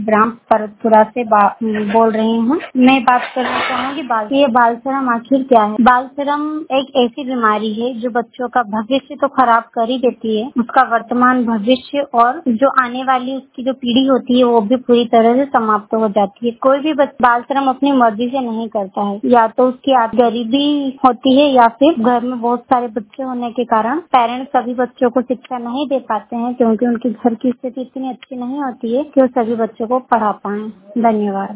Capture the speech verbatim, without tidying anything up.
ग्राम परतपुरा से बोल रही हूँ। मैं बात करना चाहूँगी बाल ये बाल श्रम आखिर क्या है। बाल श्रम एक ऐसी बीमारी है जो बच्चों का भविष्य तो खराब कर ही देती है, उसका वर्तमान भविष्य और जो आने वाली उसकी जो पीढ़ी होती है वो भी पूरी तरह से समाप्त हो जाती है। कोई भी बाल श्रम अपनी मर्जी से नहीं करता है, या तो उसकी गरीबी होती है या फिर घर में बहुत सारे बच्चे होने के कारण पेरेंट्स सभी बच्चों को शिक्षा नहीं दे पाते हैं, क्योंकि उनके घर की स्थिति इतनी अच्छी नहीं होती है कि वो सभी बच्चों को पढ़ा पाएं। धन्यवाद।